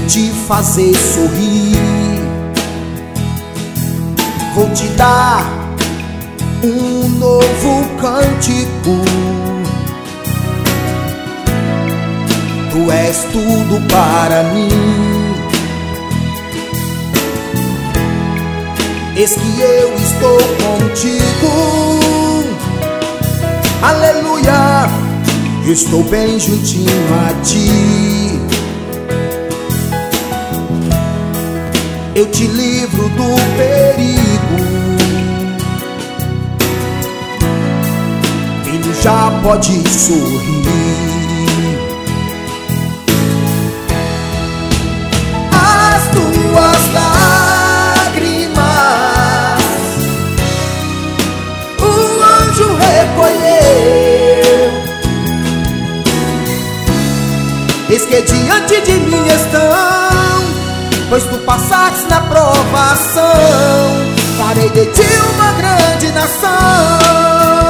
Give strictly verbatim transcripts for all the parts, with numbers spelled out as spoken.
te fazer sorrir. Vou te dar um novo cântico. Tu és tudo para mim. Eis que eu estou contigo. Aleluia, estou bem juntinho a ti. Eu te livro do perigo. Filho, já pode sorrir. As tuas lágrimas o anjo recolheu. Eis que diante de mim estão, pois tu passaste na provação. Farei de ti uma grande nação.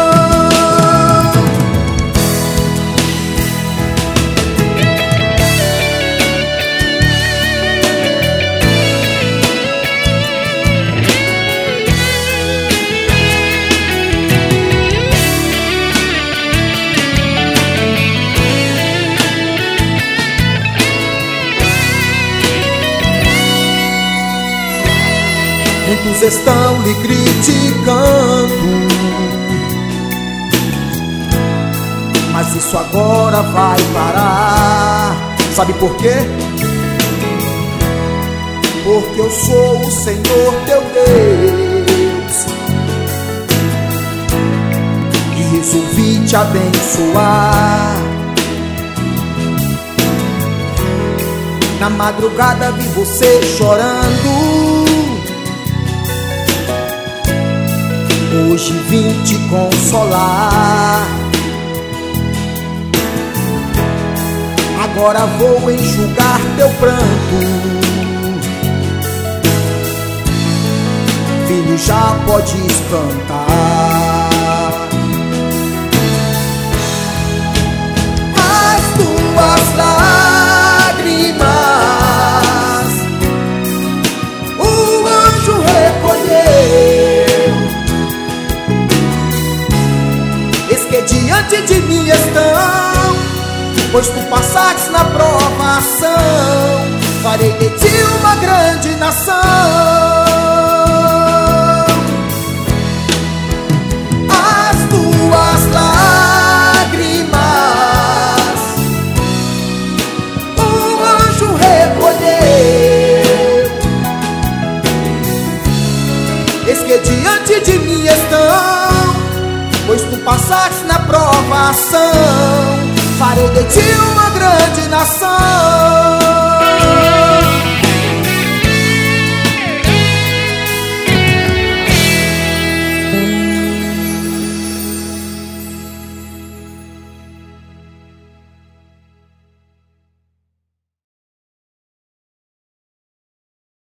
Muitos estão lhe criticando, mas isso agora vai parar. Sabe por quê? Porque eu sou o Senhor teu Deus e resolvi te abençoar. Na madrugada vi você chorando, hoje vim te consolar. Agora vou enxugar teu pranto. Filho, já podes cantar. As tuas lágrimas o anjo recolheu. Eis que diante de mim estão, pois tu passaste na provação. Farei de ti uma grande nação. As tuas lágrimas o anjo recolheu. Eis que diante de mim estão, pois tu passaste na provação. Farei de ti uma grande nação.